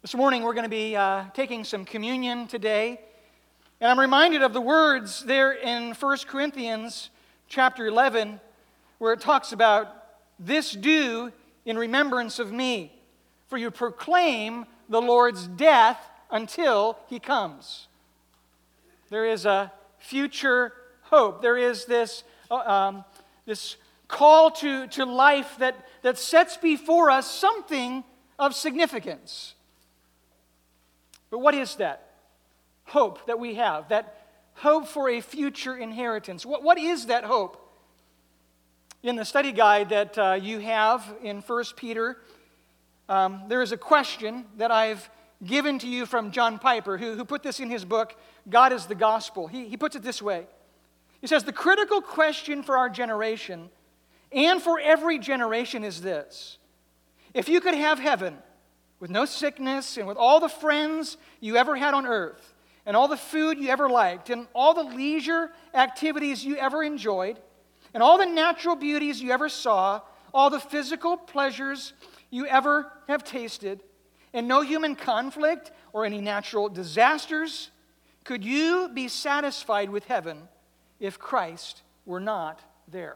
This morning we're going to be taking some communion today, and I'm reminded of the words there in 1 Corinthians chapter 11 where it talks about, "This do in remembrance of me, for you proclaim the Lord's death until He comes." There is a future hope. There is this call to life that sets before us something of significance. But what is that hope that we have? That hope for a future inheritance. What is that hope? In the study guide that you have in 1 Peter, there is a question that I've given to you from John Piper, who put this in his book, God is the Gospel. He puts it this way. He says, the critical question for our generation and for every generation is this: if you could have heaven with no sickness and with all the friends you ever had on earth and all the food you ever liked and all the leisure activities you ever enjoyed and all the natural beauties you ever saw, all the physical pleasures you ever have tasted, and no human conflict or any natural disasters, could you be satisfied with heaven if Christ were not there?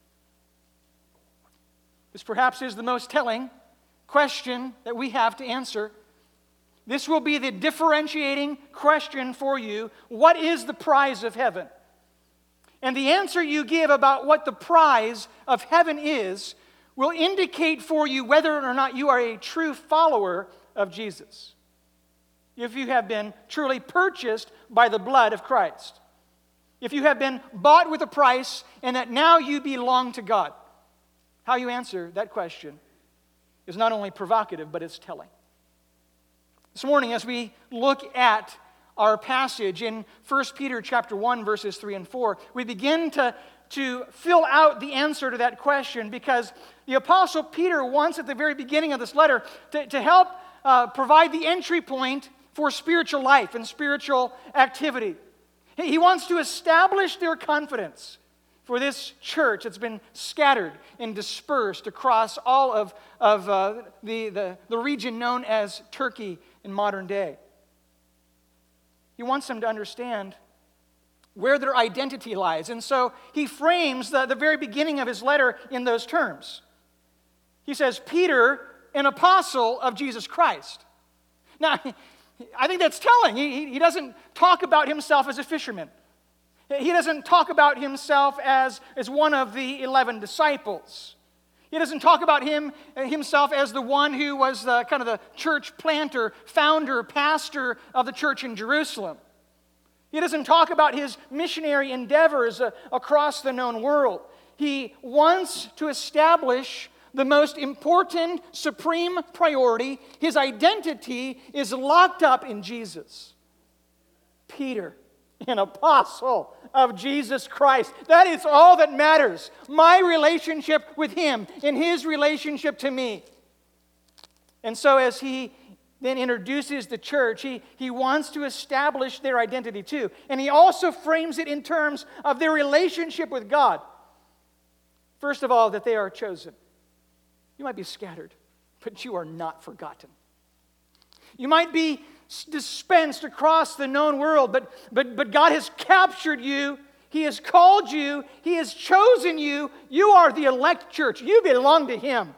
This perhaps is the most telling question that we have to answer. This will be the differentiating question for you. What is the prize of heaven? And the answer you give about what the prize of heaven is will indicate for you whether or not you are a true follower of Jesus. If you have been truly purchased by the blood of Christ. If you have been bought with a price and that now you belong to God. How you answer that question is not only provocative, but it's telling. This morning, as we look at our passage in 1 Peter chapter 1, verses 3 and 4, we begin to fill out the answer to that question, because the Apostle Peter wants at the very beginning of this letter to help provide the entry point for spiritual life and spiritual activity. He wants to establish their confidence for this church that's been scattered and dispersed across all of the region known as Turkey in modern day. He wants them to understand where their identity lies. And so he frames the very beginning of his letter in those terms. He says, Peter, an apostle of Jesus Christ. Now, I think that's telling. He doesn't talk about himself as a fisherman. He doesn't talk about himself as one of the 11 disciples. He doesn't talk about himself as the one who was the kind of the church planter, founder, pastor of the church in Jerusalem. He doesn't talk about his missionary endeavors across the known world. He wants to establish the most important, supreme priority. His identity is locked up in Jesus. Peter, an apostle of Jesus Christ. That is all that matters. My relationship with Him and His relationship to me. And so as he then introduces the church, he wants to establish their identity too. And he also frames it in terms of their relationship with God. First of all, that they are chosen. You might be scattered, but you are not forgotten. You might be dispensed across the known world, but God has captured you. He has called you. He has chosen you. You are the elect church. You belong to Him.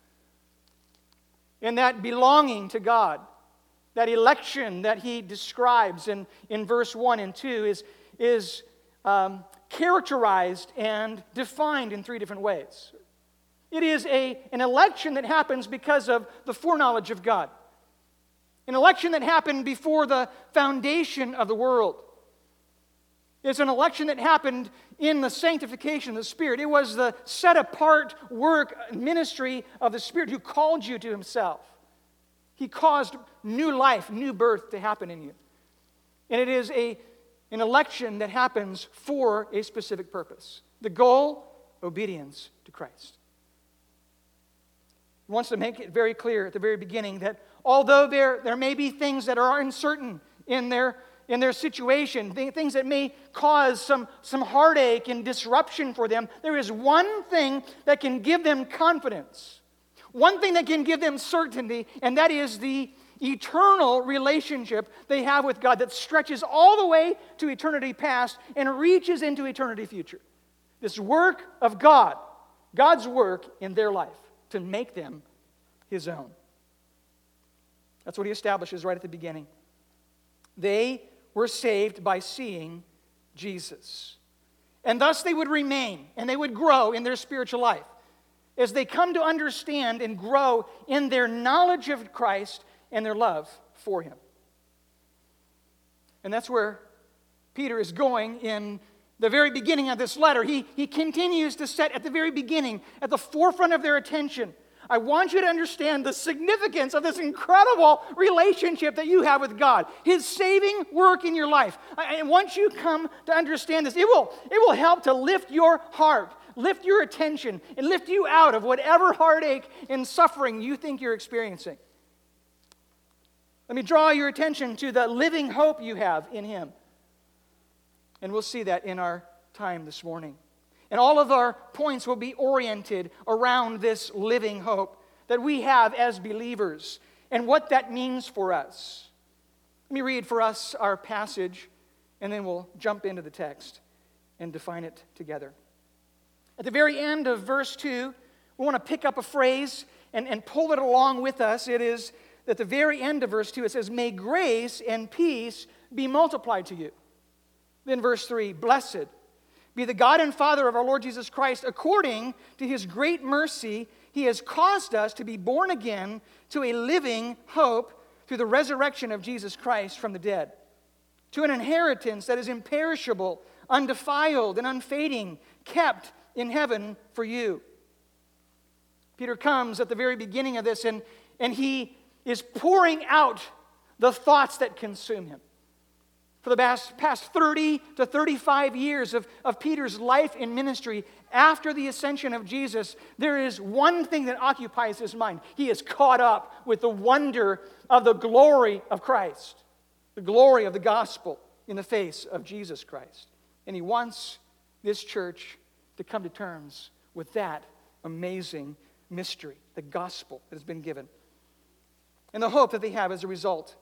And that belonging to God, that election that He describes in verse 1 and 2 is characterized and defined in three different ways. It is an election that happens because of the foreknowledge of God. An election that happened before the foundation of the world. It's an election that happened in the sanctification of the Spirit. It was the set-apart work, ministry of the Spirit who called you to Himself. He caused new life, new birth to happen in you. And it is an election that happens for a specific purpose. The goal, obedience to Christ. He wants to make it very clear at the very beginning that although there may be things that are uncertain in their situation, things that may cause some heartache and disruption for them, there is one thing that can give them confidence, one thing that can give them certainty, and that is the eternal relationship they have with God that stretches all the way to eternity past and reaches into eternity future. This work of God, God's work in their life to make them His own. That's what he establishes right at the beginning. They were saved by seeing Jesus. And thus they would remain and they would grow in their spiritual life as they come to understand and grow in their knowledge of Christ and their love for Him. And that's where Peter is going in the very beginning of this letter. He continues to set at the very beginning, at the forefront of their attention, I want you to understand the significance of this incredible relationship that you have with God, His saving work in your life. And once you come to understand this, it will help to lift your heart, lift your attention, and lift you out of whatever heartache and suffering you think you're experiencing. Let me draw your attention to the living hope you have in Him. And we'll see that in our time this morning. And all of our points will be oriented around this living hope that we have as believers and what that means for us. Let me read for us our passage, and then we'll jump into the text and define it together. At the very end of verse 2, we want to pick up a phrase and pull it along with us. It is at the very end of verse 2, it says, "May grace and peace be multiplied to you." Then verse 3, "Blessed be the God and Father of our Lord Jesus Christ, according to His great mercy, He has caused us to be born again to a living hope through the resurrection of Jesus Christ from the dead, to an inheritance that is imperishable, undefiled, and unfading, kept in heaven for you." Peter comes at the very beginning of this, and he is pouring out the thoughts that consume him. For the past 30 to 35 years of Peter's life and ministry after the ascension of Jesus, there is one thing that occupies his mind. He is caught up with the wonder of the glory of Christ, the glory of the gospel in the face of Jesus Christ. And he wants this church to come to terms with that amazing mystery, the gospel that has been given, and the hope that they have as a result.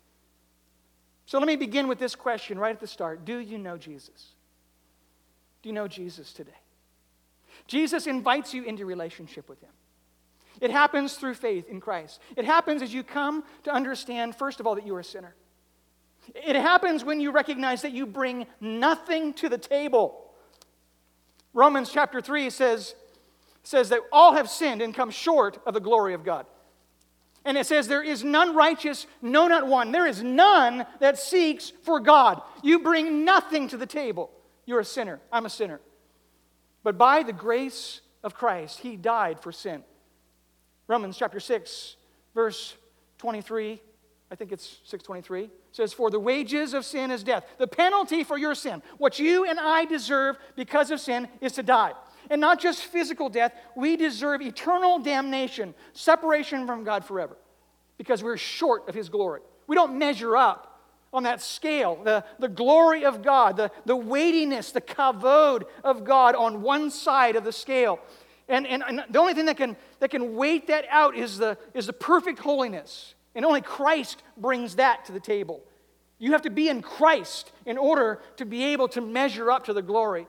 So let me begin with this question right at the start. Do you know Jesus? Do you know Jesus today? Jesus invites you into relationship with Him. It happens through faith in Christ. It happens as you come to understand, first of all, that you are a sinner. It happens when you recognize that you bring nothing to the table. Romans chapter 3 says that all have sinned and come short of the glory of God. And it says, there is none righteous, no, not one. There is none that seeks for God. You bring nothing to the table. You're a sinner. I'm a sinner. But by the grace of Christ, He died for sin. Romans chapter 6, verse 23, I think it's 6:23, says, "For the wages of sin is death." The penalty for your sin, what you and I deserve because of sin, is to die. And not just physical death, we deserve eternal damnation, separation from God forever, because we're short of His glory. We don't measure up on that scale, the glory of God, the weightiness, the kavod of God on one side of the scale. And the only thing that can weight that out is the perfect holiness. And only Christ brings that to the table. You have to be in Christ in order to be able to measure up to the glory.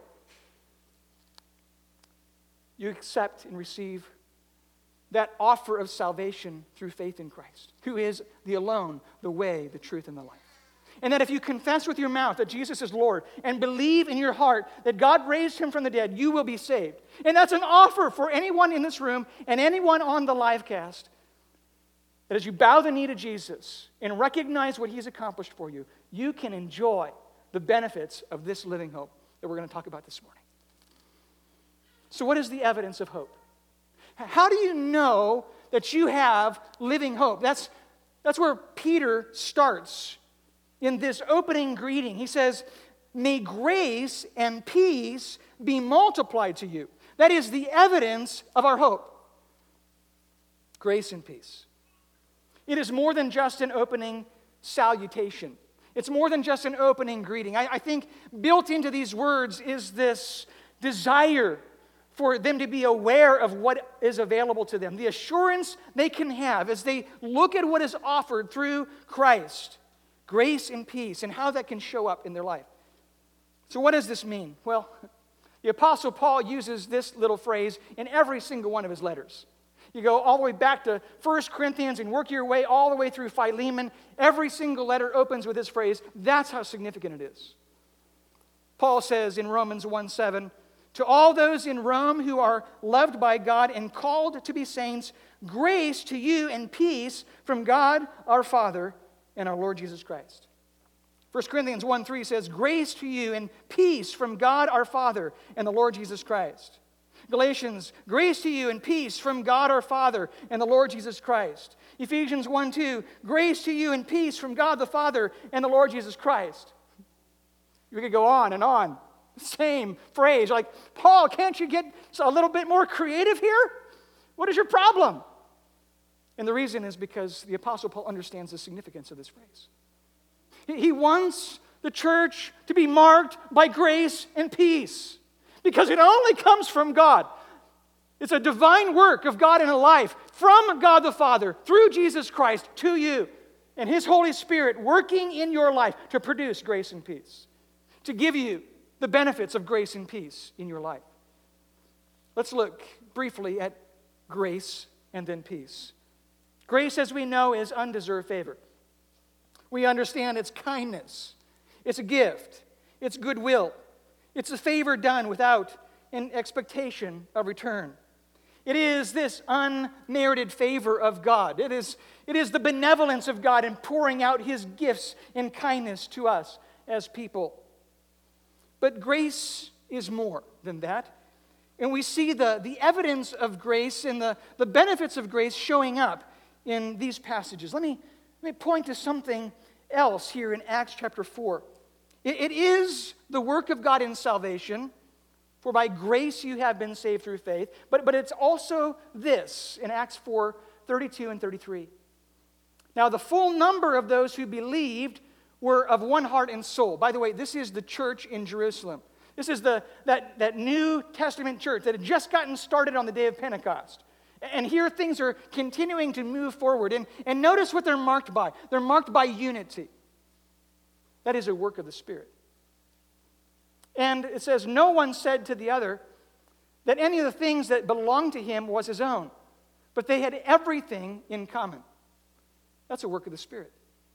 You accept and receive that offer of salvation through faith in Christ, who is the alone, the way, the truth, and the life. And that if you confess with your mouth that Jesus is Lord and believe in your heart that God raised Him from the dead, you will be saved. And that's an offer for anyone in this room and anyone on the live cast. That as you bow the knee to Jesus and recognize what He's accomplished for you, you can enjoy the benefits of this living hope that we're going to talk about this morning. So what is the evidence of hope? How do you know that you have living hope? That's where Peter starts in this opening greeting. He says, "May grace and peace be multiplied to you." That is the evidence of our hope. Grace and peace. It is more than just an opening salutation. It's more than just an opening greeting. I think built into these words is this desire for them to be aware of what is available to them, the assurance they can have as they look at what is offered through Christ, grace and peace, and how that can show up in their life. So what does this mean? Well, the Apostle Paul uses this little phrase in every single one of his letters. You go all the way back to 1 Corinthians and work your way all the way through Philemon. Every single letter opens with this phrase. That's how significant it is. Paul says in Romans 1:7, to all those in Rome who are loved by God and called to be saints, grace to you and peace from God our Father and our Lord Jesus Christ. 1 Corinthians 1:3 says, grace to you and peace from God our Father and the Lord Jesus Christ. Galatians, grace to you and peace from God our Father and the Lord Jesus Christ. Ephesians 1:2, grace to you and peace from God the Father and the Lord Jesus Christ. We could go on and on. Same phrase, like, Paul, can't you get a little bit more creative here? What is your problem? And the reason is because the Apostle Paul understands the significance of this phrase. He wants the church to be marked by grace and peace because it only comes from God. It's a divine work of God in a life from God the Father through Jesus Christ to you and His Holy Spirit working in your life to produce grace and peace, to give you the benefits of grace and peace in your life. Let's look briefly at grace and then peace. Grace, as we know, is undeserved favor. We understand it's kindness. It's a gift. It's goodwill. It's a favor done without an expectation of return. It is this unmerited favor of God. It is the benevolence of God in pouring out His gifts in kindness to us as people. But grace is more than that. And we see the evidence of grace and the benefits of grace showing up in these passages. Let me point to something else here in Acts chapter 4. It is the work of God in salvation, for by grace you have been saved through faith. But it's also this in Acts 4:32 and 33. Now the full number of those who believed were of one heart and soul. By the way, this is the church in Jerusalem. This is that New Testament church that had just gotten started on the day of Pentecost. And here things are continuing to move forward. And notice what they're marked by. They're marked by unity. That is a work of the Spirit. And it says, no one said to the other that any of the things that belonged to him was his own, but they had everything in common. That's a work of the Spirit.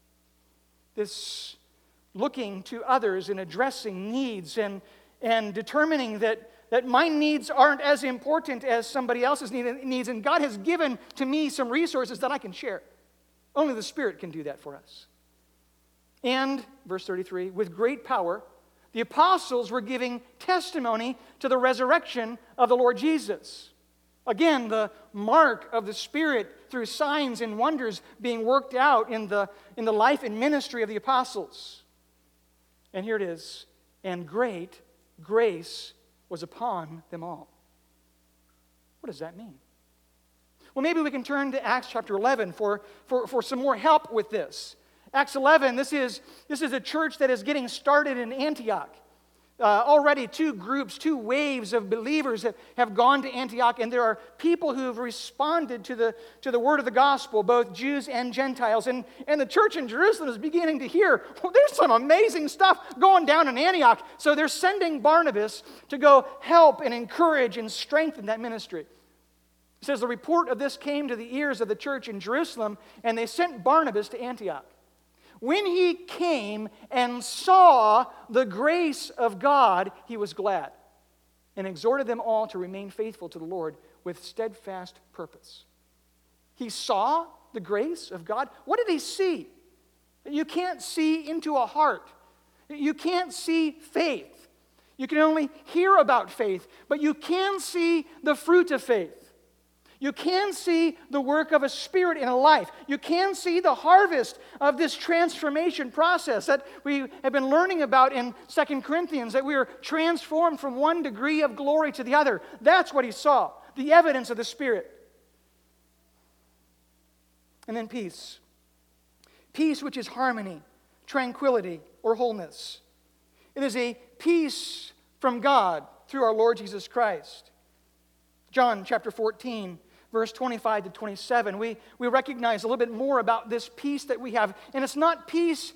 This looking to others and addressing needs and determining that my needs aren't as important as somebody else's needs, and God has given to me some resources that I can share. Only the Spirit can do that for us. And, verse 33, with great power, the apostles were giving testimony to the resurrection of the Lord Jesus. Again, the mark of the Spirit through signs and wonders being worked out in the life and ministry of the apostles. And here it is, and great grace was upon them all. What does that mean? Well, maybe we can turn to Acts chapter 11 for some more help with this. Acts 11, this is a church that is getting started in Antioch. Already two waves of believers have gone to Antioch, and there are people who have responded to the word of the gospel, both Jews and Gentiles. And the church in Jerusalem is beginning to hear, well, there's some amazing stuff going down in Antioch. So they're sending Barnabas to go help and encourage and strengthen that ministry. It says the report of this came to the ears of the church in Jerusalem, and they sent Barnabas to Antioch. When he came and saw the grace of God, he was glad and exhorted them all to remain faithful to the Lord with steadfast purpose. He saw the grace of God. What did he see? You can't see into a heart. You can't see faith. You can only hear about faith, but you can see the fruit of faith. You can see the work of a Spirit in a life. You can see the harvest of this transformation process that we have been learning about in 2 Corinthians, that we are transformed from one degree of glory to the other. That's what he saw, the evidence of the Spirit. And then peace. Peace, which is harmony, tranquility, or wholeness. It is a peace from God through our Lord Jesus Christ. John chapter 14, verse 25 to 27, we recognize a little bit more about this peace that we have. And it's not peace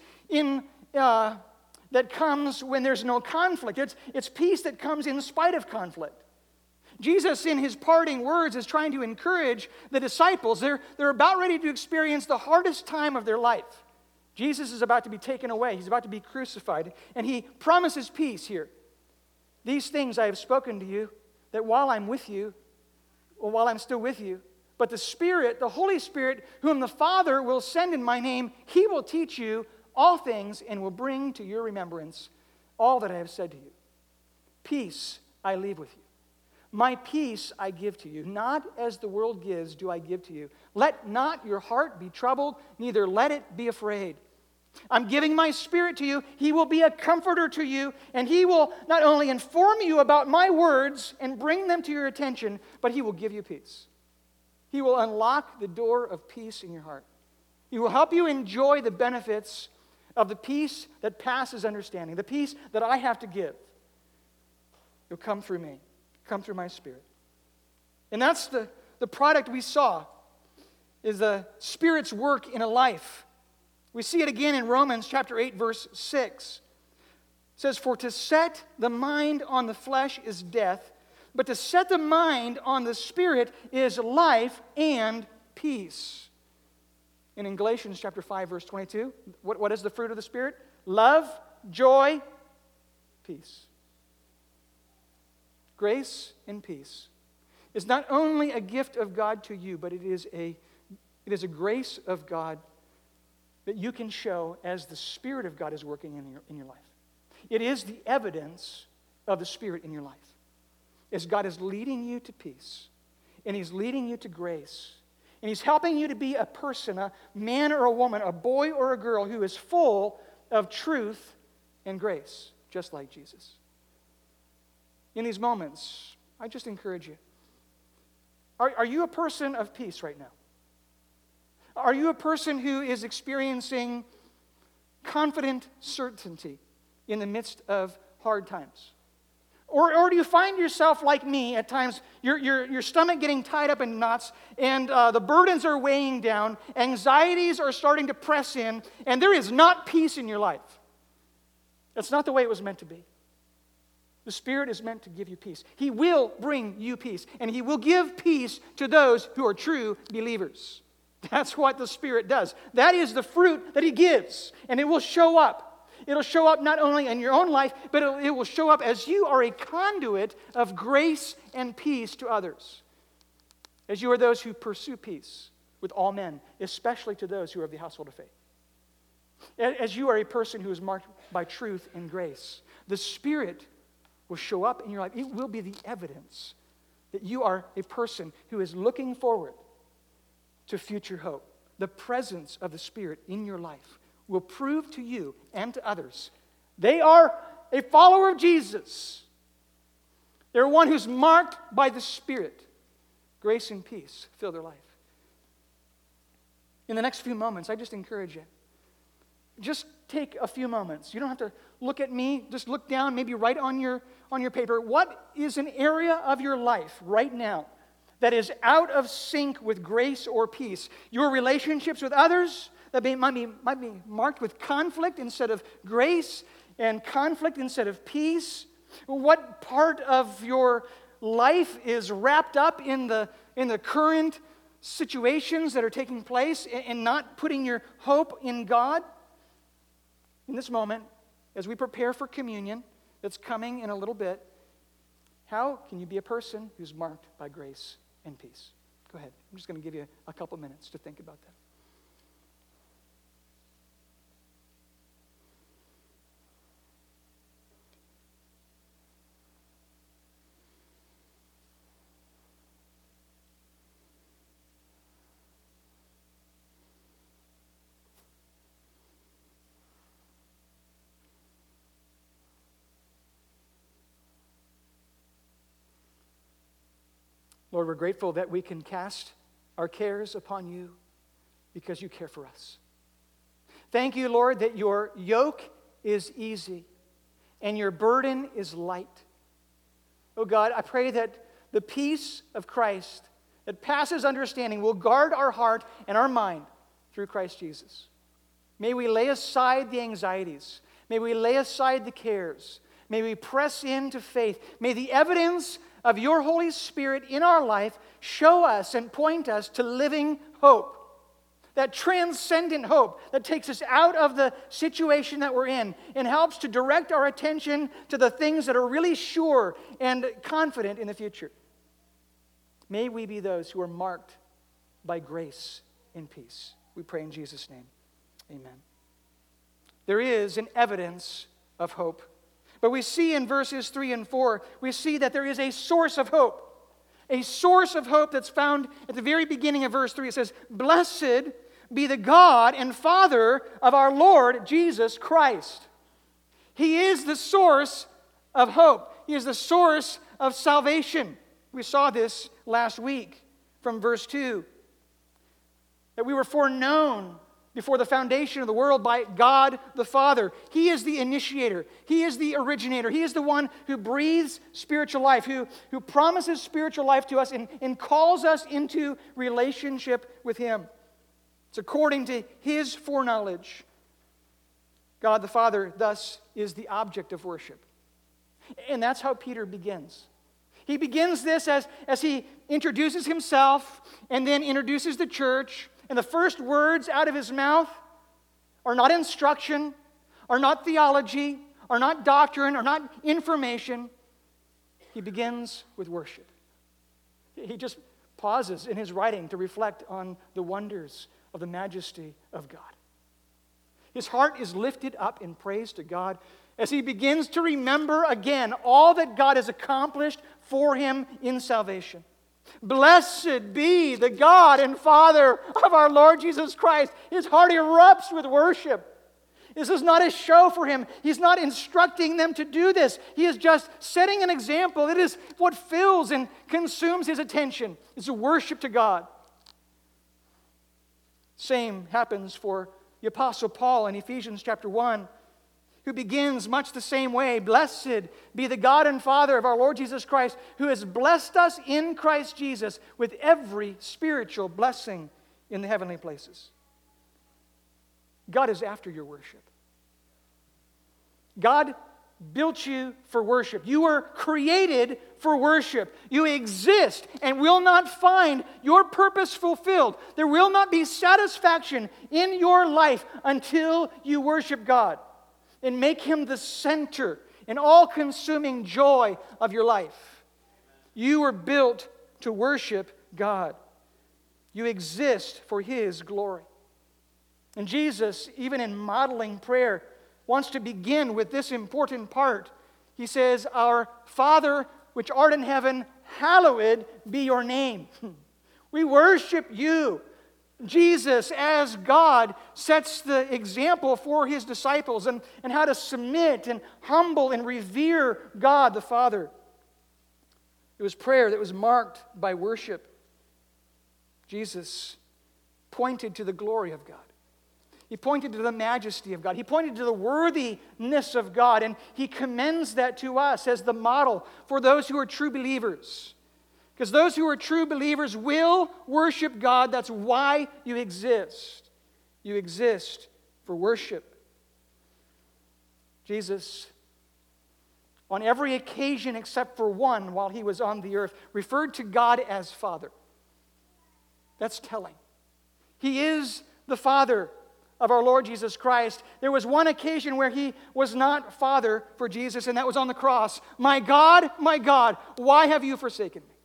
that comes when there's no conflict. It's peace that comes in spite of conflict. Jesus, in his parting words, is trying to encourage the disciples. They're about ready to experience the hardest time of their life. Jesus is about to be taken away. He's about to be crucified. And he promises peace here. These things I have spoken to you, that while I'm with you, or while I'm still with you, but the Spirit, the Holy Spirit, whom the Father will send in my name, he will teach you all things and will bring to your remembrance all that I have said to you. Peace I leave with you. My peace I give to you. Not as the world gives do I give to you. Let not your heart be troubled, neither let it be afraid. I'm giving my Spirit to you. He will be a comforter to you, and he will not only inform you about my words and bring them to your attention, but he will give you peace. He will unlock the door of peace in your heart. He will help you enjoy the benefits of the peace that passes understanding, the peace that I have to give. It'll come through me, come through my Spirit. And that's the product we saw, is the Spirit's work in a life. We see it again in Romans chapter 8, verse 6. It says, "For to set the mind on the flesh is death, but to set the mind on the Spirit is life and peace." And in Galatians chapter 5, verse 22, what is the fruit of the Spirit? Love, joy, peace. Grace and peace is not only a gift of God to you, but it is a grace of God that you can show as the Spirit of God is working in your life. It is the evidence of the Spirit in your life. As God is leading you to peace, and he's leading you to grace, and he's helping you to be a person, a man or a woman, a boy or a girl who is full of truth and grace, just like Jesus. In these moments, I just encourage you. Are you a person of peace right now? Are you a person who is experiencing confident certainty in the midst of hard times? Or do you find yourself like me at times, your stomach getting tied up in knots, and the burdens are weighing down, anxieties are starting to press in, and there is not peace in your life? That's not the way it was meant to be. The Spirit is meant to give you peace. He will bring you peace, and he will give peace to those who are true believers. That's what the Spirit does. That is the fruit that he gives, and it will show up. It'll show up not only in your own life, but it will show up as you are a conduit of grace and peace to others. As you are those who pursue peace with all men, especially to those who are of the household of faith. As you are a person who is marked by truth and grace, the Spirit will show up in your life. It will be the evidence that you are a person who is looking forward to future hope. The presence of the Spirit in your life will prove to you and to others they are a follower of Jesus. They're one who's marked by the Spirit. Grace and peace fill their life. In the next few moments, I just encourage you. Just take a few moments. You don't have to look at me. Just look down, maybe write on your paper. What is an area of your life right now that is out of sync with grace or peace? Your relationships with others that might be marked with conflict instead of grace, and conflict instead of peace. What part of your life is wrapped up in the current situations that are taking place and not putting your hope in God? In this moment, as we prepare for communion that's coming in a little bit, how can you be a person who's marked by grace and peace? Go ahead. I'm just going to give you a couple minutes to think about that. Lord, we're grateful that we can cast our cares upon you because you care for us. Thank you, Lord, that your yoke is easy and your burden is light. Oh God, I pray that The peace of Christ that passes understanding will guard our heart and our mind through Christ Jesus. May we lay aside the anxieties. May we lay aside the cares. May we press into faith. May the evidence of your Holy Spirit in our life show us and point us to living hope. That transcendent hope that takes us out of the situation that we're in and helps to direct our attention to the things that are really sure and confident in the future. May we be those who are marked by grace and peace. We pray in Jesus' name. Amen. There is an evidence of hope. But we see in verses 3 and 4, we see that there is a source of hope. A source of hope that's found at the very beginning of verse 3. It says, "Blessed be the God and Father of our Lord Jesus Christ." He is the source of hope. He is the source of salvation. We saw this last week from verse 2. That we were foreknown before the foundation of the world by God the Father. He is the initiator. He is the originator. He is the one who breathes spiritual life, who promises spiritual life to us and calls us into relationship with Him. It's according to His foreknowledge. God the Father, thus, is the object of worship. And that's how Peter begins. He begins this as he introduces himself and then introduces the church. And the first words out of his mouth are not instruction, are not theology, are not doctrine, are not information. He begins with worship. He just pauses in his writing to reflect on the wonders of the majesty of God. His heart is lifted up in praise to God as he begins to remember again all that God has accomplished for him in salvation. Blessed be the God and Father of our Lord Jesus Christ. His heart erupts with worship. This is not a show for him. He's not instructing them to do this. He is just setting an example. It is what fills and consumes his attention. It's a worship to God. Same happens for the Apostle Paul in Ephesians chapter 1. Who begins much the same way. Blessed be the God and Father of our Lord Jesus Christ, who has blessed us in Christ Jesus with every spiritual blessing in the heavenly places. God is after your worship. God built you for worship. You were created for worship. You exist and will not find your purpose fulfilled. There will not be satisfaction in your life until you worship God and make Him the center and all-consuming joy of your life. You were built to worship God. You exist for His glory. And Jesus, even in modeling prayer, wants to begin with this important part. He says, "Our Father, which art in heaven, hallowed be your name." We worship you. Jesus, as God, sets the example for His disciples and how to submit and humble and revere God the Father. It was prayer that was marked by worship. Jesus pointed to the glory of God. He pointed to the majesty of God. He pointed to the worthiness of God, and He commends that to us as the model for those who are true believers. Because those who are true believers will worship God. That's why you exist. You exist for worship. Jesus, on every occasion except for one while He was on the earth, referred to God as Father. That's telling. He is the Father of our Lord Jesus Christ. There was one occasion where He was not Father for Jesus, and that was on the cross. My God, why have you forsaken me?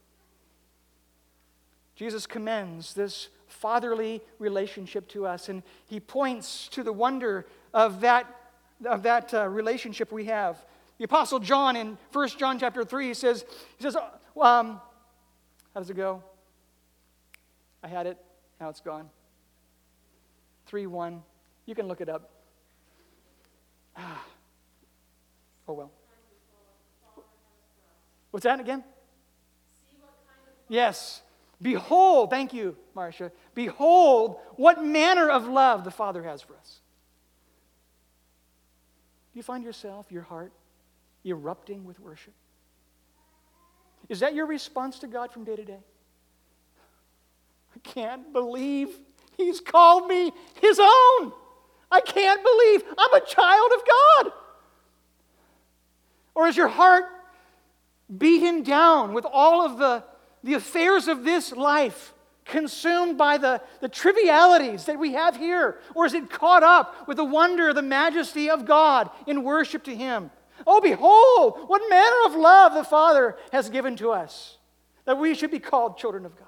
Jesus commends this fatherly relationship to us, and He points to the wonder of that relationship we have. The Apostle John in 1 John chapter 3 says, how does it go? I had it, now it's gone. 3:1. You can look it up. Oh well. What's that again? Yes. Behold, thank you, Marcia. Behold, what manner of love the Father has for us. Do you find yourself, your heart, erupting with worship? Is that your response to God from day to day? I can't believe He's called me His own. I can't believe I'm a child of God. Or is your heart beaten down with all of the affairs of this life, consumed by the trivialities that we have here? Or is it caught up with the wonder, the majesty of God in worship to Him? Oh, behold, what manner of love the Father has given to us, that we should be called children of God.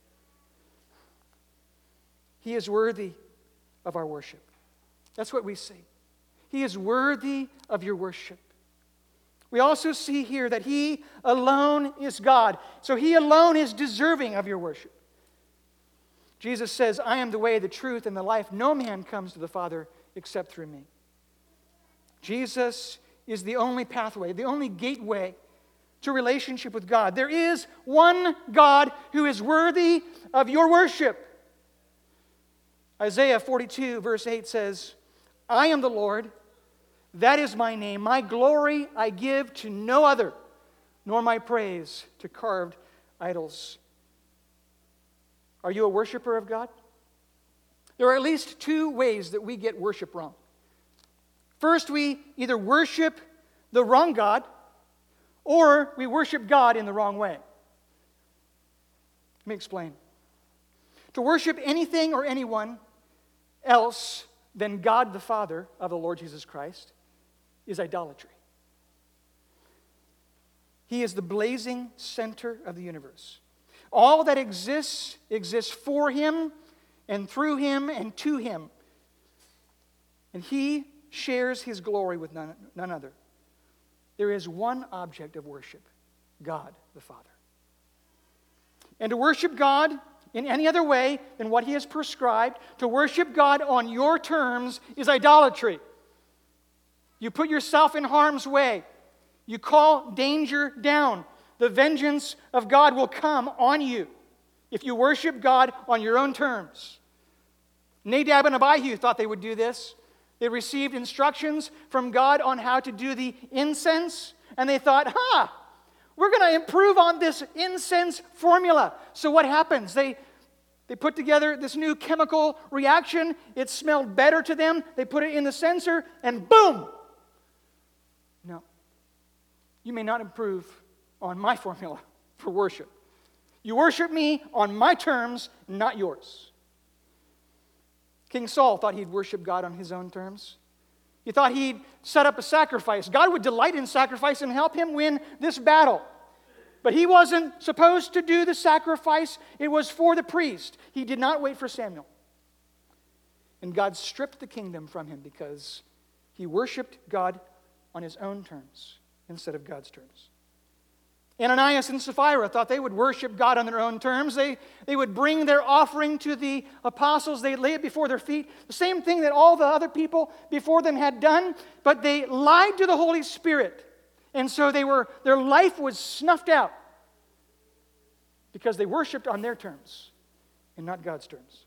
He is worthy of our worship. That's what we see. He is worthy of your worship. We also see here that He alone is God. So He alone is deserving of your worship. Jesus says, I am the way, the truth, and the life. No man comes to the Father except through me. Jesus is the only pathway, the only gateway to relationship with God. There is one God who is worthy of your worship. Isaiah 42 verse 8 says, I am the Lord, that is my name. My glory I give to no other, nor my praise to carved idols. Are you a worshiper of God? There are at least two ways that we get worship wrong. First, we either worship the wrong God, or we worship God in the wrong way. Let me explain. To worship anything or anyone else than God the Father of the Lord Jesus Christ is idolatry. He is the blazing center of the universe. All that exists for Him and through Him and to Him. And He shares His glory with none other. There is one object of worship, God the Father. And to worship God in any other way than what He has prescribed, to worship God on your terms, is idolatry. You put yourself in harm's way. You call danger down. The vengeance of God will come on you if you worship God on your own terms. Nadab and Abihu thought they would do this. They received instructions from God on how to do the incense, and they thought, we're going to improve on this incense formula. So what happens? They put together this new chemical reaction. It smelled better to them. They put it in the censer, and boom! No. You may not improve on my formula for worship. You worship me on my terms, not yours. King Saul thought he'd worship God on his own terms. He thought he'd set up a sacrifice. God would delight in sacrifice and help him win this battle. But he wasn't supposed to do the sacrifice. It was for the priest. He did not wait for Samuel. And God stripped the kingdom from him because he worshiped God on his own terms instead of God's terms. Ananias and Sapphira thought they would worship God on their own terms. They would bring their offering to the apostles. They'd lay it before their feet. The same thing that all the other people before them had done, but they lied to the Holy Spirit. And so their life was snuffed out because they worshiped on their terms and not God's terms.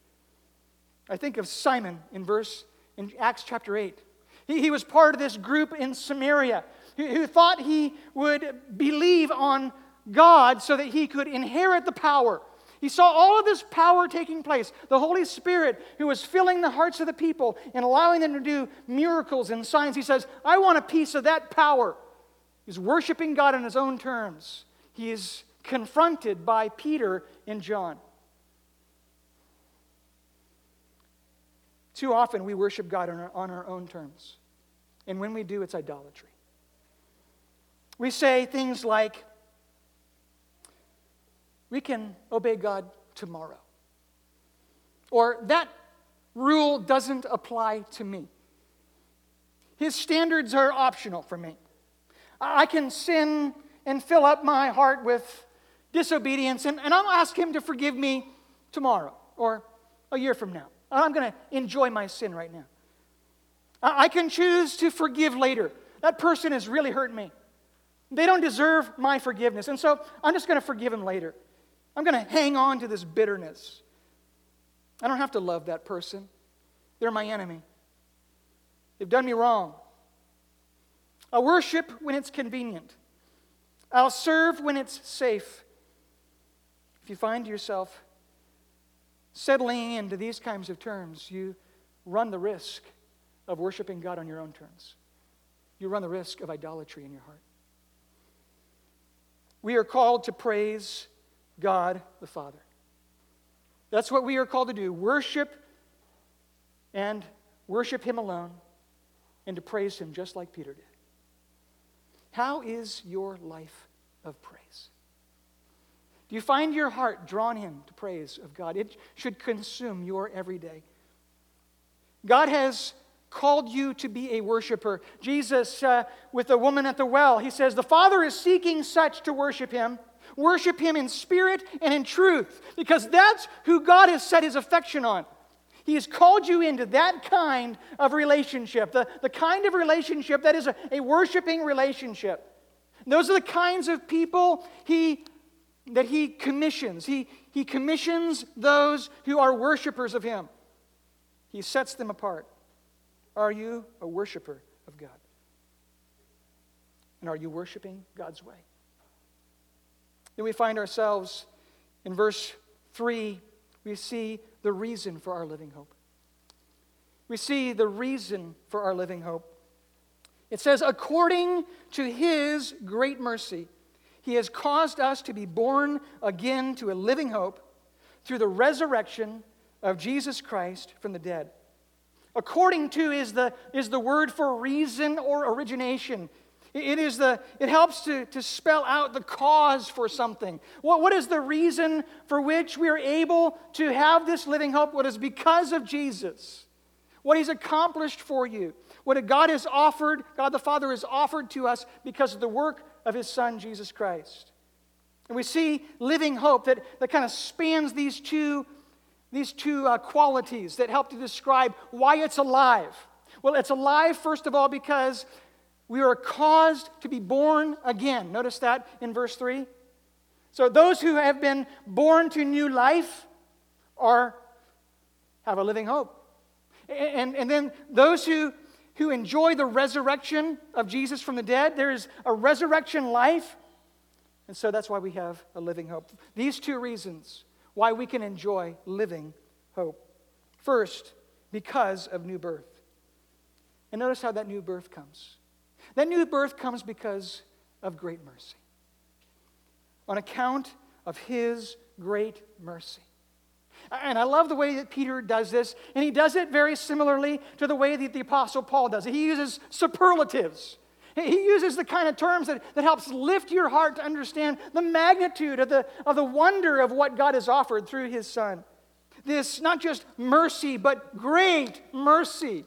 I think of Simon in Acts chapter 8. He was part of this group in Samaria who thought he would believe on God so that he could inherit the power. He saw all of this power taking place. The Holy Spirit who was filling the hearts of the people and allowing them to do miracles and signs. He says, I want a piece of that power. He's worshiping God on his own terms. He is confronted by Peter and John. Too often we worship God on our own terms. And when we do, it's idolatry. We say things like, we can obey God tomorrow. Or that rule doesn't apply to me. His standards are optional for me. I can sin and fill up my heart with disobedience, and I'll ask Him to forgive me tomorrow or a year from now. I'm going to enjoy my sin right now. I can choose to forgive later. That person has really hurt me. They don't deserve my forgiveness, and so I'm just going to forgive them later. I'm going to hang on to this bitterness. I don't have to love that person. They're my enemy. They've done me wrong. I worship when it's convenient. I'll serve when it's safe. If you find yourself settling into these kinds of terms, you run the risk of worshiping God on your own terms. You run the risk of idolatry in your heart. We are called to praise God the Father. That's what we are called to do. Worship and worship Him alone, and to praise Him just like Peter did. How is your life of praise? Do you find your heart drawn in to praise of God? It should consume your everyday. God has called you to be a worshiper. Jesus, with the woman at the well, He says, the Father is seeking such to worship Him. Worship Him in spirit and in truth, because that's who God has set His affection on. He has called you into that kind of relationship, the kind of relationship that is a worshiping relationship. Those are the kinds of people that He commissions. He commissions those who are worshipers of Him. He sets them apart. Are you a worshiper of God? And are you worshiping God's way? Then we find ourselves in verse 3, we see the reason for our living hope. We see the reason for our living hope. It says, according to His great mercy, He has caused us to be born again to a living hope through the resurrection of Jesus Christ from the dead. According to is the word for reason or origination. It helps to spell out the cause for something. What is the reason for which we are able to have this living hope? What is because of Jesus. What He's accomplished for you. What God has offered, God the Father has offered to us because of the work of His Son, Jesus Christ. And we see living hope that kind of spans these two qualities that help to describe why it's alive. Well, it's alive, first of all, because we are caused to be born again. Notice that in verse 3. So those who have been born to new life have a living hope. And then those who enjoy the resurrection of Jesus from the dead, there is a resurrection life. And so that's why we have a living hope. These two reasons why we can enjoy living hope. First, because of new birth. And notice how that new birth comes. That new birth comes because of great mercy. On account of His great mercy. And I love the way that Peter does this, and he does it very similarly to the way that the Apostle Paul does it. He uses superlatives. He uses the kind of terms that helps lift your heart to understand the magnitude of the wonder of what God has offered through His Son. This, not just mercy, but great mercy.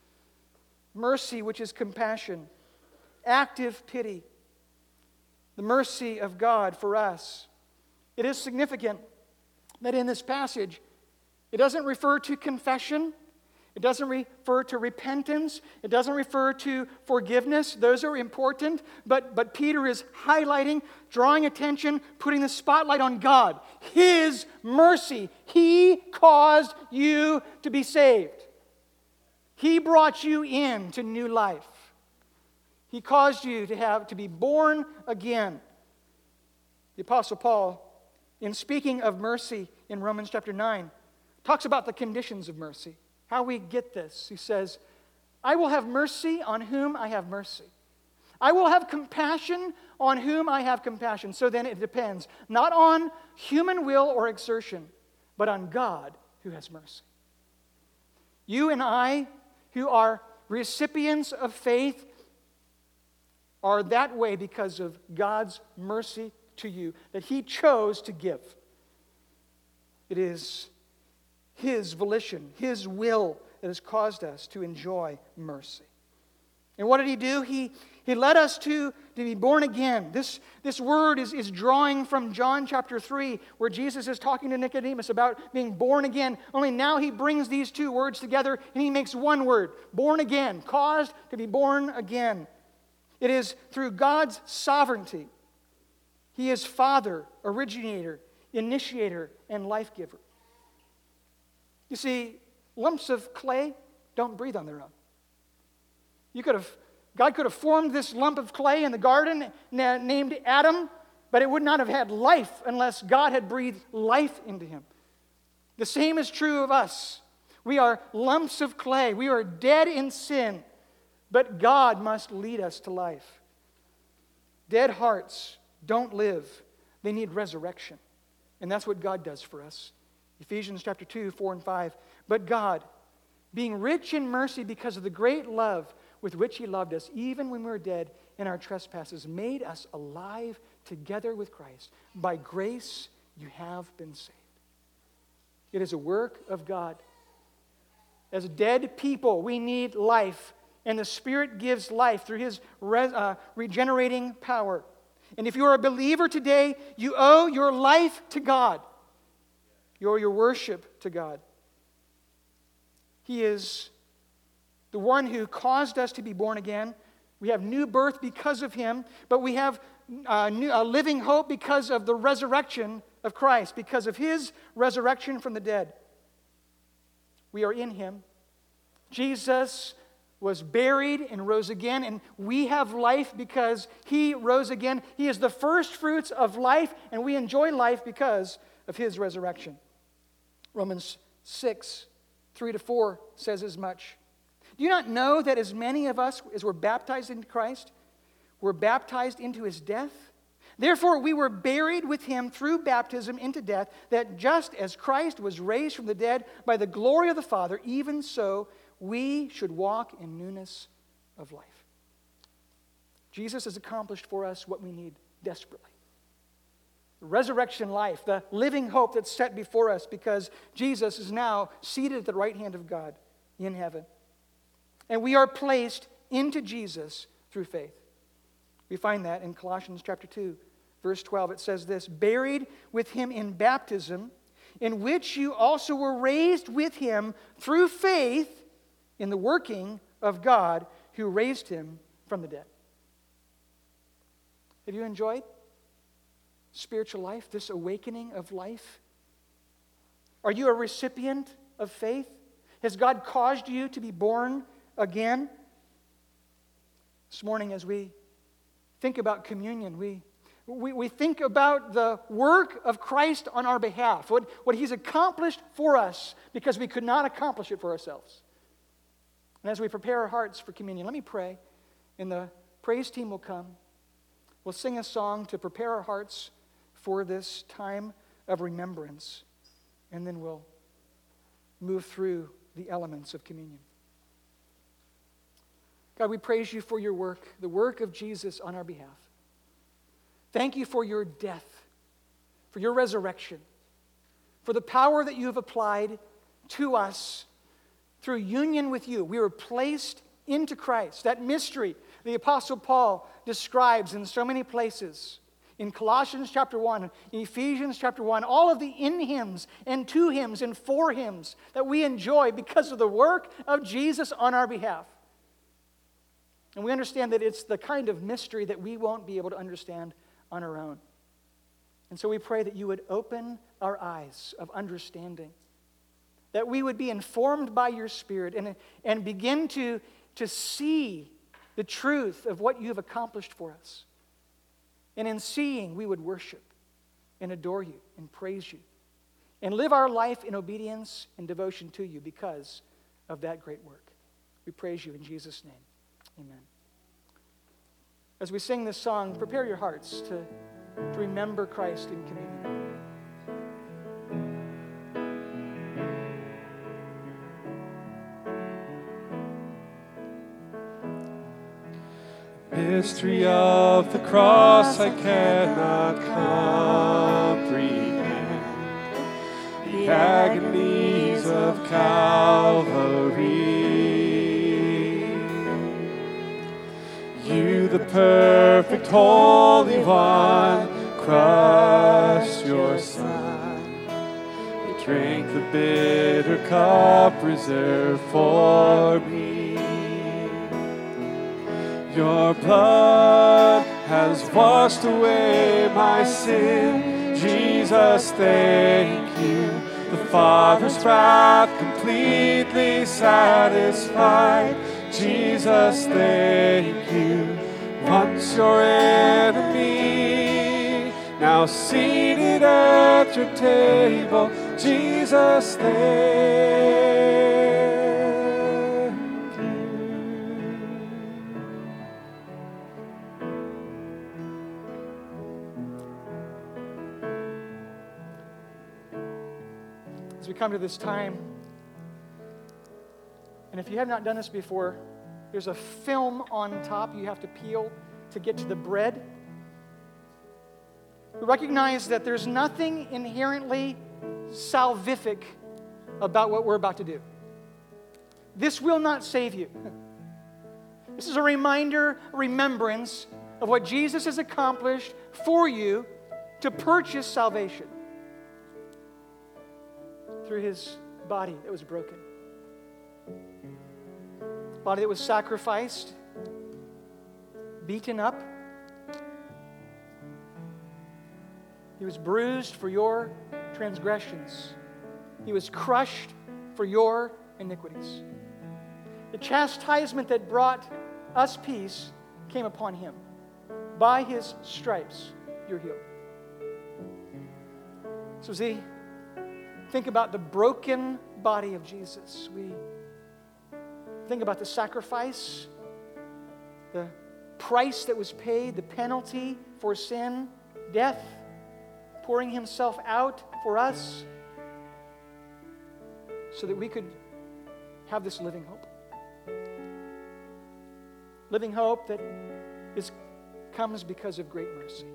Mercy, which is compassion. Active pity. The mercy of God for us. It is significant that in this passage, it doesn't refer to confession. It doesn't refer to repentance. It doesn't refer to forgiveness. Those are important. But Peter is highlighting, drawing attention, putting the spotlight on God. His mercy. He caused you to be saved. He brought you into new life. He caused you to be born again. The Apostle Paul, in speaking of mercy in Romans chapter 9, talks about the conditions of mercy. How we get this. He says, I will have mercy on whom I have mercy. I will have compassion on whom I have compassion. So then it depends, not on human will or exertion, but on God who has mercy. You and I, who are recipients of faith, are that way because of God's mercy to you, that He chose to give. It is His volition, His will that has caused us to enjoy mercy. And what did He do? He led us to be born again. This word is drawing from John chapter 3, where Jesus is talking to Nicodemus about being born again. Only now He brings these two words together and He makes one word, born again, caused to be born again. It is through God's sovereignty. He is Father, originator, initiator, and life giver. You see, lumps of clay don't breathe on their own. You could have God could have formed this lump of clay in the garden named Adam, but it would not have had life unless God had breathed life into him. The same is true of us. We are lumps of clay. We are dead in sin, but God must lead us to life. Dead hearts don't live. They need resurrection. And that's what God does for us. Ephesians chapter 2, 4 and 5. But God, being rich in mercy because of the great love with which he loved us, even when we were dead in our trespasses, made us alive together with Christ. By grace you have been saved. It is a work of God. As dead people, we need life, and the Spirit gives life through his regenerating power. And if you are a believer today, you owe your life to God. You owe your worship to God. He is the one who caused us to be born again. We have new birth because of him, but we have a living hope because of the resurrection of Christ, because of his resurrection from the dead. We are in him. Jesus was buried and rose again, and we have life because he rose again. He is the first fruits of life, and we enjoy life because of his resurrection. Romans 6, 3-4 says as much. Do you not know that as many of us as were baptized into Christ were baptized into his death? Therefore, we were buried with him through baptism into death, that just as Christ was raised from the dead by the glory of the Father, even so we should walk in newness of life. Jesus has accomplished for us what we need desperately. The resurrection life, the living hope that's set before us because Jesus is now seated at the right hand of God in heaven. And we are placed into Jesus through faith. We find that in Colossians chapter 2, verse 12. It says this, buried with him in baptism, in which you also were raised with him through faith in the working of God who raised him from the dead. Have you enjoyed spiritual life, this awakening of life? Are you a recipient of faith? Has God caused you to be born again? This morning as we think about communion, we think about the work of Christ on our behalf, what he's accomplished for us because we could not accomplish it for ourselves. And as we prepare our hearts for communion, let me pray, and the praise team will come. We'll sing a song to prepare our hearts for this time of remembrance, and then we'll move through the elements of communion. God, we praise you for your work, the work of Jesus on our behalf. Thank you for your death, for your resurrection, for the power that you have applied to us through union with you. We were placed into Christ. That mystery the Apostle Paul describes in so many places. In Colossians chapter 1, in Ephesians chapter 1, all of the in hymns and to hymns and for hymns that we enjoy because of the work of Jesus on our behalf. And we understand that it's the kind of mystery that we won't be able to understand on our own. And so we pray that you would open our eyes of understanding, that we would be informed by your Spirit and begin to see the truth of what you have accomplished for us. And in seeing, we would worship and adore you and praise you and live our life in obedience and devotion to you because of that great work. We praise you in Jesus' name. Amen. As we sing this song, prepare your hearts to remember Christ in communion. Mystery of the cross I cannot comprehend. The agonies of Calvary. You, the perfect Holy One, crushed your Son. You drank the bitter cup reserved for me. Your blood has washed away my sin. Jesus, thank you. The Father's wrath completely satisfied. Jesus, Jesus, thank you. Once your enemy, now seated at your table. Jesus, thank you. As we come to this time, and if you have not done this before, there's a film on top you have to peel to get to the bread. We recognize that there's nothing inherently salvific about what we're about to do. This will not save you. This is a reminder, a remembrance of what Jesus has accomplished for you to purchase salvation through his body that was broken. Body that was sacrificed, beaten up. He was bruised for your transgressions. He was crushed for your iniquities. The chastisement that brought us peace came upon him. By his stripes, you're healed. So as we think about the broken body of Jesus, we think about the sacrifice, the price that was paid, the penalty for sin, death, pouring himself out for us so that we could have this living hope. Living hope that comes because of great mercy.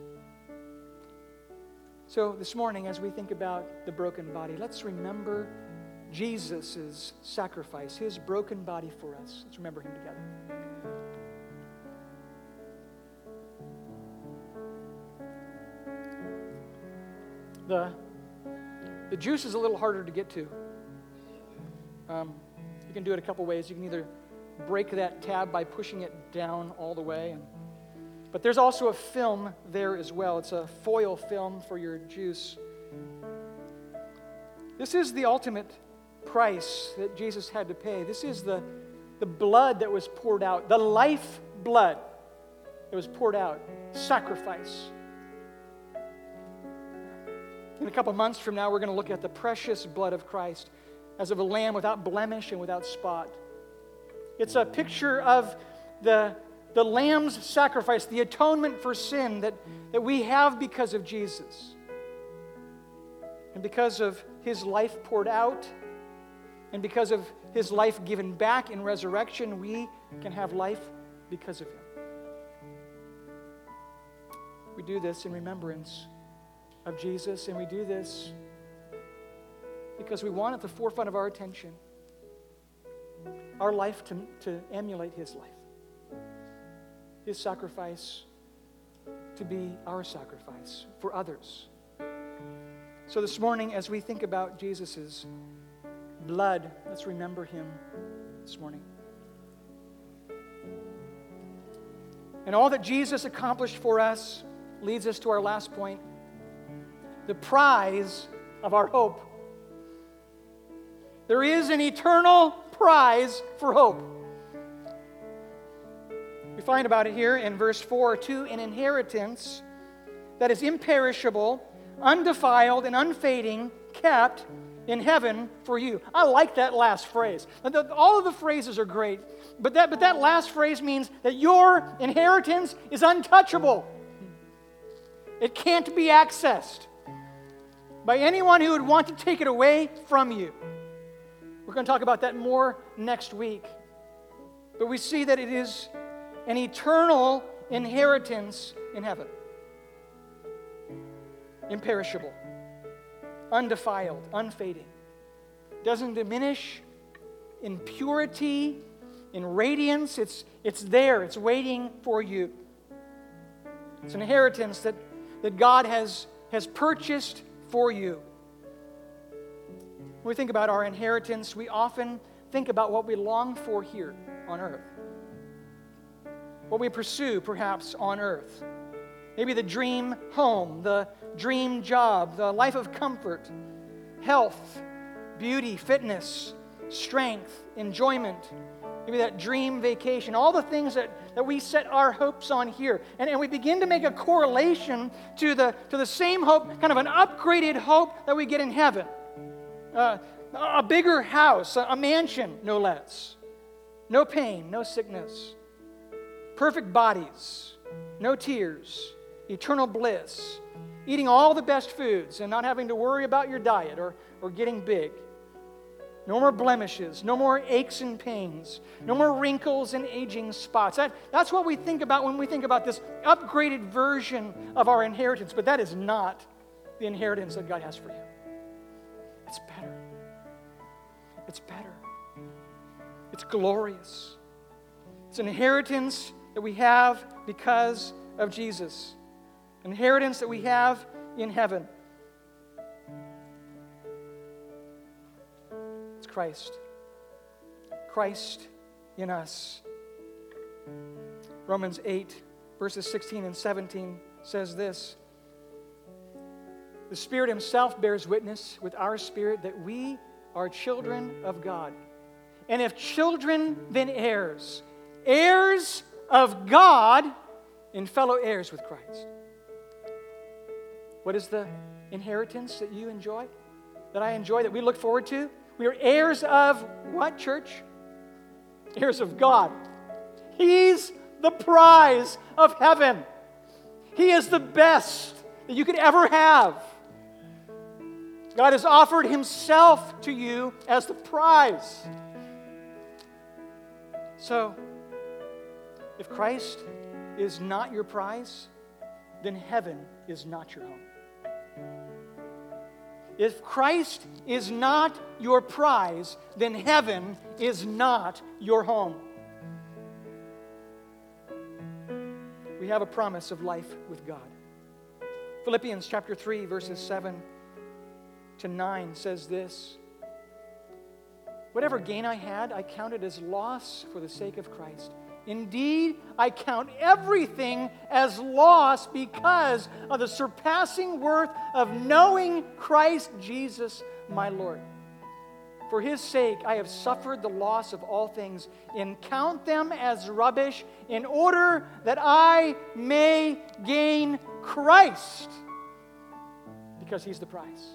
So this morning, as we think about the broken body, let's remember Jesus' sacrifice, his broken body for us. Let's remember him together. The juice is a little harder to get to. You can do it a couple ways. You can either break that tab by pushing it down all the way, but there's also a film there as well. It's a foil film for your juice. This is the ultimate price that Jesus had to pay. This is the blood that was poured out, the life blood that was poured out, sacrifice. In a couple months from now, we're going to look at the precious blood of Christ as of a lamb without blemish and without spot. It's a picture of the lamb's sacrifice, the atonement for sin that we have because of Jesus. And because of his life poured out, and because of his life given back in resurrection, we can have life because of him. We do this in remembrance of Jesus, and we do this because we want at the forefront of our attention our life to emulate his life. His sacrifice to be our sacrifice for others. So this morning, as we think about Jesus' blood, let's remember him this morning. And all that Jesus accomplished for us leads us to our last point, the prize of our hope. There is an eternal prize for hope. We find about it here in verse 4, to an inheritance that is imperishable, undefiled, and unfading, kept in heaven for you. I like that last phrase. All of the phrases are great, but that last phrase means that your inheritance is untouchable. It can't be accessed by anyone who would want to take it away from you. We're going to talk about that more next week. But we see that it is an eternal inheritance in heaven. Imperishable, undefiled, unfading. Doesn't diminish in purity, in radiance. It's there. It's waiting for you. It's an inheritance that God has purchased for you. When we think about our inheritance, we often think about what we long for here on earth. What we pursue, perhaps, on earth. Maybe the dream home, the dream job, the life of comfort, health, beauty, fitness, strength, enjoyment, maybe that dream vacation, all the things that we set our hopes on here. And we begin to make a correlation to the same hope, kind of an upgraded hope that we get in heaven. A bigger house, a mansion, no less. No pain, no sickness. Perfect bodies, no tears, eternal bliss. Eating all the best foods and not having to worry about your diet or getting big. No more blemishes, no more aches and pains, no more wrinkles and aging spots. That's what we think about when we think about this upgraded version of our inheritance, but that is not the inheritance that God has for you. It's better. It's better. It's glorious. It's an inheritance that we have because of Jesus. An inheritance that we have in heaven. It's Christ. Christ in us. Romans 8, verses 16 and 17 says this. The Spirit Himself bears witness with our spirit that we are children of God. And if children, then heirs. Heirs of God and fellow heirs with Christ. What is the inheritance that you enjoy? That I enjoy, that we look forward to? We are heirs of what, church? Heirs of God. He's the prize of heaven. He is the best that you could ever have. God has offered Himself to you as the prize. So, if Christ is not your prize, then heaven is not your home. If Christ is not your prize, then heaven is not your home. We have a promise of life with God. Philippians chapter 3, verses 7 to 9 says this. Whatever gain I had, I counted as loss for the sake of Christ. Indeed, I count everything as loss because of the surpassing worth of knowing Christ Jesus, my Lord. For His sake, I have suffered the loss of all things and count them as rubbish in order that I may gain Christ. Because He's the prize.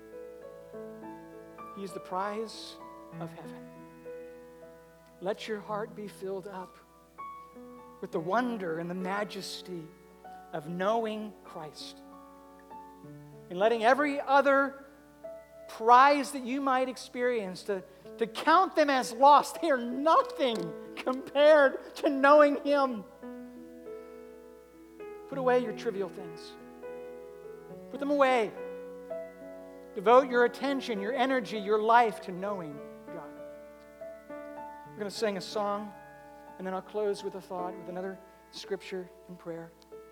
He's the prize of heaven. Let your heart be filled up with the wonder and the majesty of knowing Christ. And letting every other prize that you might experience to count them as lost. They are nothing compared to knowing Him. Put away your trivial things. Put them away. Devote your attention, your energy, your life to knowing God. We're going to sing a song, and then I'll close with a thought, with another scripture and prayer.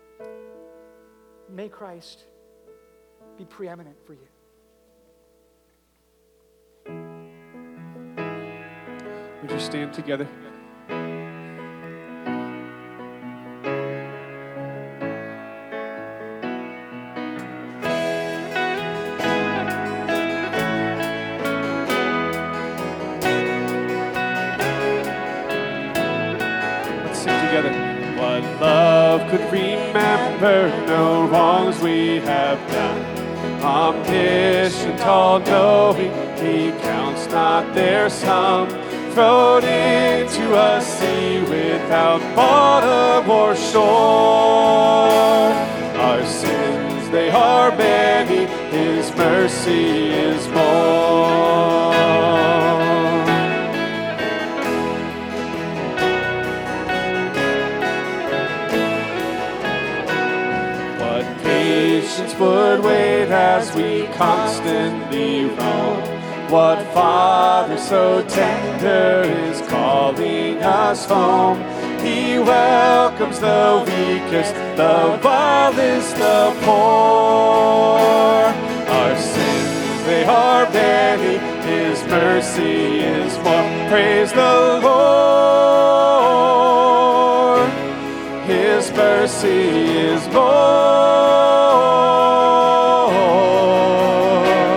May Christ be preeminent for you. Would you stand together? What love could remember, no wrongs we have done. Omniscient, all-knowing, He counts not their sum. Thrown into a sea without bottom or shore. Our sins, they are many, His mercy is more. Patience would wait as we constantly roam. What Father so tender is calling us home? He welcomes the weakest, the vilest, the poor. Our sins, they are many, His mercy is more. Praise the Lord. His mercy is more.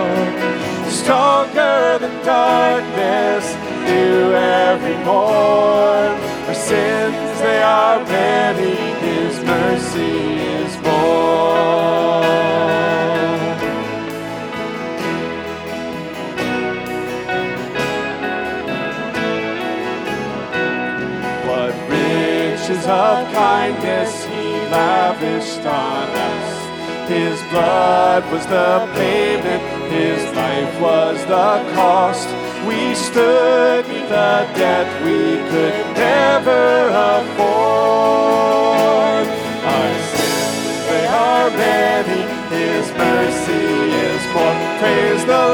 Stronger than darkness, new every morning. riches of kindness He lavished on us. His blood was the payment, His life was the cost. We stood the debt we could never afford. Our sins, they are many, His mercy is more. Praise the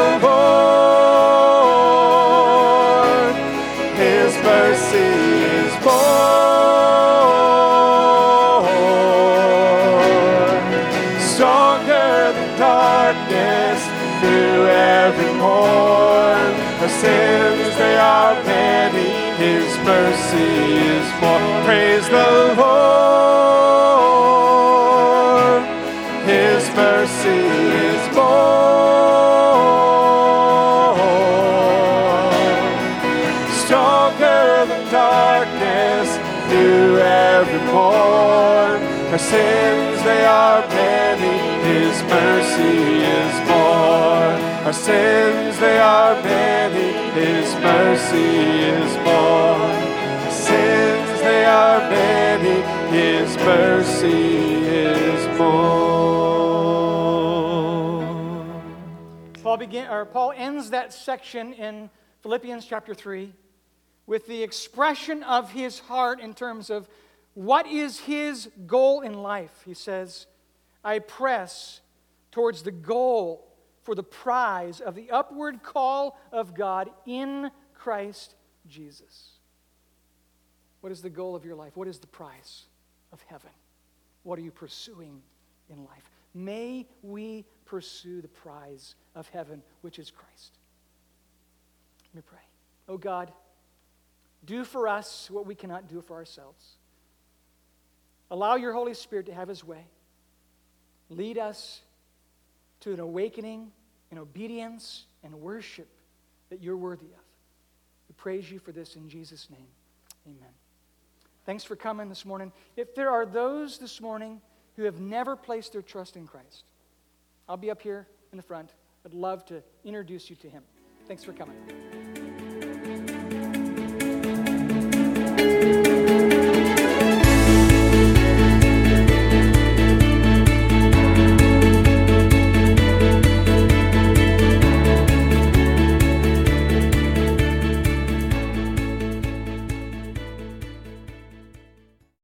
Lord. His mercy is more. Stronger than darkness through every morn. Our sins, they are many, His mercy is more. Praise the Lord. His mercy is more. Stronger than darkness through every morn. Our sins, they are many, His mercy is more. Our sins, they are many, His mercy is more. Our sins, they are many, His mercy is more. Paul ends that section in Philippians chapter 3 with the expression of his heart in terms of what is his goal in life. He says, I press towards the goal for the prize of the upward call of God in Christ Jesus. What is the goal of your life? What is the prize of heaven? What are you pursuing in life? May we pursue the prize of heaven, which is Christ. Let me pray. Oh God, do for us what we cannot do for ourselves. Allow your Holy Spirit to have His way. Lead us to an awakening and obedience and worship that you're worthy of. We praise you for this in Jesus' name. Amen. Thanks for coming this morning. If there are those this morning who have never placed their trust in Christ, I'll be up here in the front. I'd love to introduce you to Him. Thanks for coming.